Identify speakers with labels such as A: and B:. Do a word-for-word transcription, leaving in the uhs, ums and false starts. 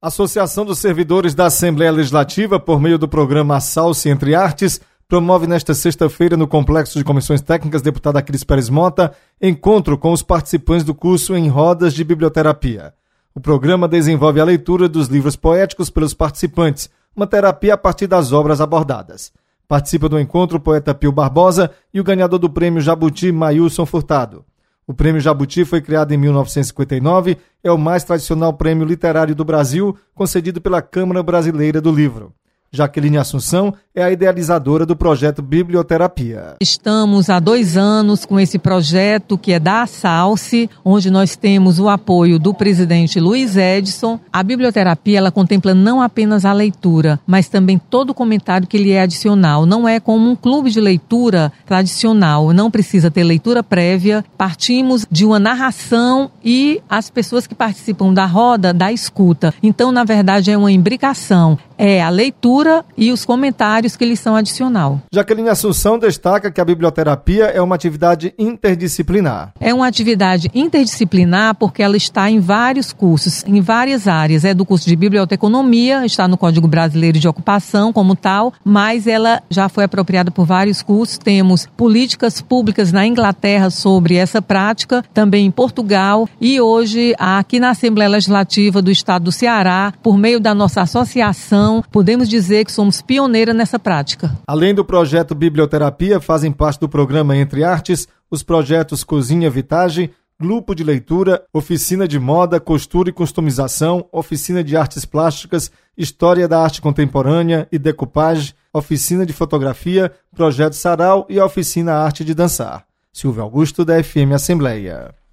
A: A Associação dos Servidores da Assembleia Legislativa, por meio do programa Assalce Entre Artes, promove nesta sexta-feira no Complexo de Comissões Técnicas deputada Cris Pérez Mota, encontro com os participantes do curso em rodas de biblioterapia. O programa desenvolve a leitura dos livros poéticos pelos participantes, uma terapia a partir das obras abordadas. Participa do encontro o poeta Pio Barbosa e o ganhador do prêmio Jabuti, Mailson Furtado. O Prêmio Jabuti foi criado em mil novecentos e cinquenta e nove, é o mais tradicional prêmio literário do Brasil, concedido pela Câmara Brasileira do Livro. Jaqueline Assunção é a idealizadora do projeto Biblioterapia.
B: Estamos há dois anos com esse projeto que é da Assalce, onde nós temos o apoio do presidente Luiz Edson. A biblioterapia ela contempla não apenas a leitura, mas também todo o comentário que lhe é adicional. Não é como um clube de leitura tradicional, não precisa ter leitura prévia. Partimos de uma narração e as pessoas que participam da roda, da escuta. Então, na verdade, é uma imbricação. É a leitura e os comentários que lhes são adicional.
A: Jaqueline Assunção destaca que a biblioterapia é uma atividade interdisciplinar.
B: É uma atividade interdisciplinar porque ela está em vários cursos, em várias áreas. É do curso de biblioteconomia, está no Código Brasileiro de Ocupação como tal, mas ela já foi apropriada por vários cursos. Temos políticas públicas na Inglaterra sobre essa prática, também em Portugal e hoje aqui na Assembleia Legislativa do Estado do Ceará, por meio da nossa associação, podemos dizer que somos pioneiras nessa prática.
A: Além do projeto Biblioterapia, fazem parte do programa Entre Artes os projetos Cozinha Vitage, Grupo de Leitura, Oficina de Moda, Costura e Customização, Oficina de Artes Plásticas, História da Arte Contemporânea e Decoupage, Oficina de Fotografia, Projeto Sarau e a Oficina Arte de Dançar. Silvio Augusto, da F M Assembleia.